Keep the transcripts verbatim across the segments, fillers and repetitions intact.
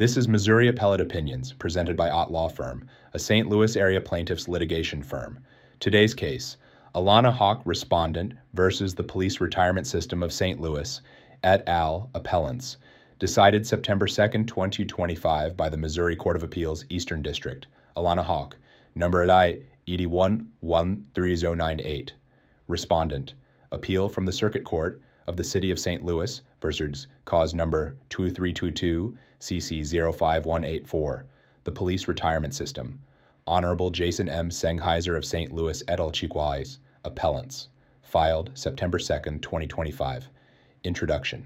This is Missouri Appellate Opinions, presented by Ott Law Firm, a Saint Louis area plaintiffs litigation firm. Today's case, Alana Hawk, respondent, versus the Police Retirement System of Saint Louis, et al., appellants, decided September second, twenty twenty-five by the Missouri Court of Appeals, Eastern District. Alana Hawk, number I eighty-one one three zero nine eight. Respondent, appeal from the Circuit Court of the City of Saint Louis versus cause number two three two two C C zero five one eight four, the Police Retirement System. Honorable Jason M. Sennheiser of Saint Louis et al. Chiquais, appellants. Filed September second, twenty twenty-five. Introduction.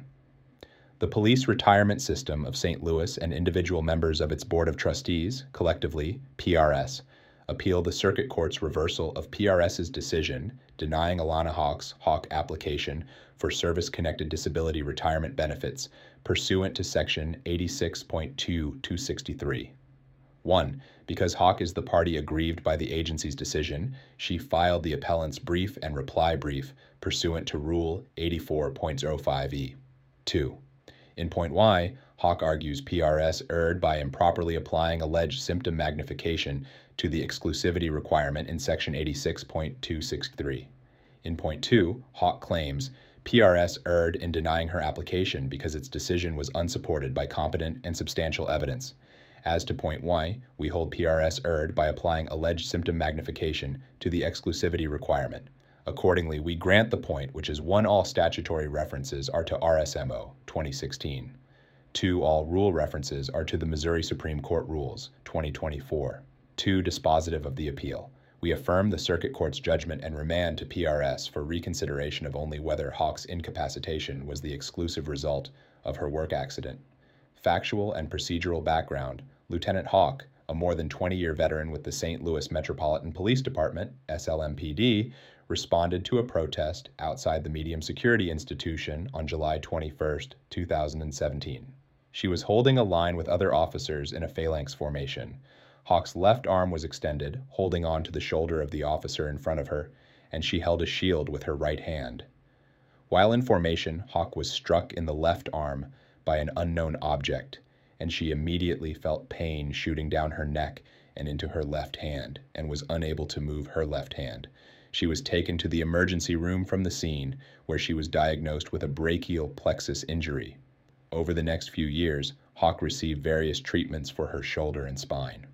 The Police Retirement System of Saint Louis and individual members of its Board of Trustees, collectively P R S, appeal the Circuit Court's reversal of P R S's decision denying Alana Hawk's Hawk application for service-connected disability retirement benefits pursuant to Section eighty-six point two two sixty-three. One, because Hawk is the party aggrieved by the agency's decision, she filed the appellant's brief and reply brief pursuant to Rule eighty-four point oh five E. Two, in point Y, Hawk argues P R S erred by improperly applying alleged symptom magnification to the exclusivity requirement in Section eighty-six point two sixty-three. In point two, Hawk claims P R S erred in denying her application because its decision was unsupported by competent and substantial evidence. As to point Y, we hold P R S erred by applying alleged symptom magnification to the exclusivity requirement. Accordingly, we grant the point, which is one, all statutory references are to R S M O twenty sixteen. Two, all rule references are to the Missouri Supreme Court Rules twenty twenty-four. Two, dispositive of the appeal. We affirm the Circuit Court's judgment and remand to P R S for reconsideration of only whether Hawk's incapacitation was the exclusive result of her work accident. Factual and procedural background. Lieutenant Hawk, a more than twenty-year veteran with the Saint Louis Metropolitan Police Department, S L M P D, responded to a protest outside the Medium Security Institution on July twenty-first, two thousand seventeen. She was holding a line with other officers in a phalanx formation. Hawk's left arm was extended, holding on to the shoulder of the officer in front of her, and she held a shield with her right hand. While in formation, Hawk was struck in the left arm by an unknown object, and she immediately felt pain shooting down her neck and into her left hand, and was unable to move her left hand. She was taken to the emergency room from the scene, where she was diagnosed with a brachial plexus injury. Over the next few years, Hawk received various treatments for her shoulder and spine.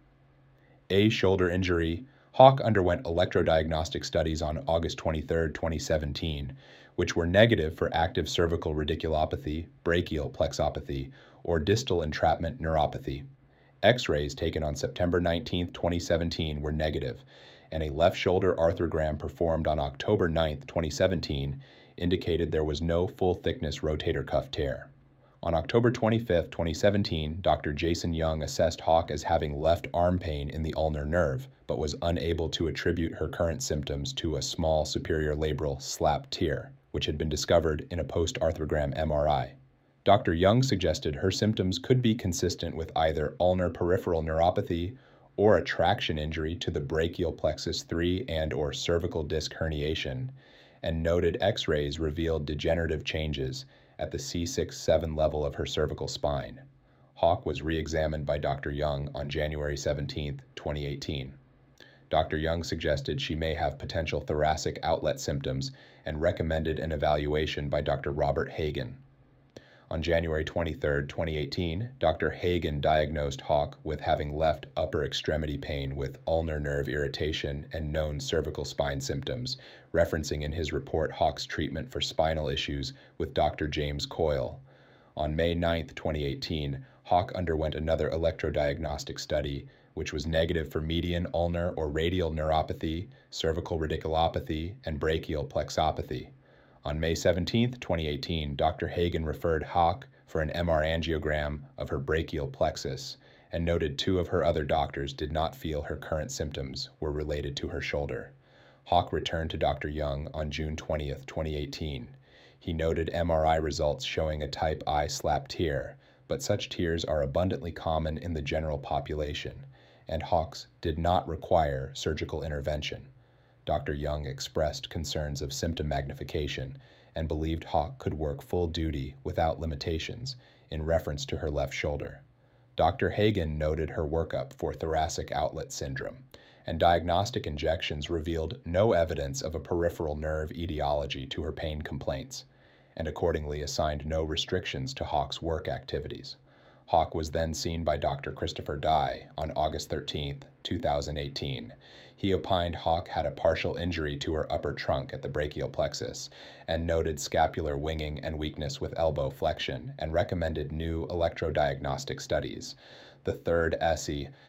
A shoulder injury. Hawk underwent electrodiagnostic studies on August twenty-third, twenty seventeen, which were negative for active cervical radiculopathy, brachial plexopathy, or distal entrapment neuropathy. X-rays taken on September nineteenth, twenty seventeen were negative, and a left shoulder arthrogram performed on October ninth, twenty seventeen indicated there was no full-thickness rotator cuff tear. On October twenty-fifth, twenty seventeen, Doctor Jason Young assessed Hawk as having left arm pain in the ulnar nerve, but was unable to attribute her current symptoms to a small superior labral slap tear, which had been discovered in a post-arthrogram M R I. Doctor Young suggested her symptoms could be consistent with either ulnar peripheral neuropathy or a traction injury to the brachial plexus three and or cervical disc herniation, and noted X-rays revealed degenerative changes at the C six seven level of her cervical spine. Hawk was re-examined by Doctor Young on January seventeenth, twenty eighteen. Doctor Young suggested she may have potential thoracic outlet symptoms and recommended an evaluation by Doctor Robert Hagen. On January twenty-third, twenty eighteen, Doctor Hagen diagnosed Hawk with having left upper extremity pain with ulnar nerve irritation and known cervical spine symptoms, referencing in his report Hawk's treatment for spinal issues with Doctor James Coyle. On May ninth, twenty eighteen, Hawk underwent another electrodiagnostic study, which was negative for median ulnar or radial neuropathy, cervical radiculopathy, and brachial plexopathy. On May seventeenth, twenty eighteen, Doctor Hagen referred Hawk for an M R angiogram of her brachial plexus and noted two of her other doctors did not feel her current symptoms were related to her shoulder. Hawk returned to Doctor Young on June twentieth, twenty eighteen. He noted M R I results showing a type I slap tear, but such tears are abundantly common in the general population, and Hawk's did not require surgical intervention. Doctor Young expressed concerns of symptom magnification and believed Hawk could work full duty without limitations in reference to her left shoulder. Doctor Hagen noted her workup for thoracic outlet syndrome, and diagnostic injections revealed no evidence of a peripheral nerve etiology to her pain complaints, and accordingly assigned no restrictions to Hawk's work activities. Hawk was then seen by Doctor Christopher Dye on August thirteenth, two thousand eighteen. He opined Hawk had a partial injury to her upper trunk at the brachial plexus and noted scapular winging and weakness with elbow flexion and recommended new electrodiagnostic studies. The third E S I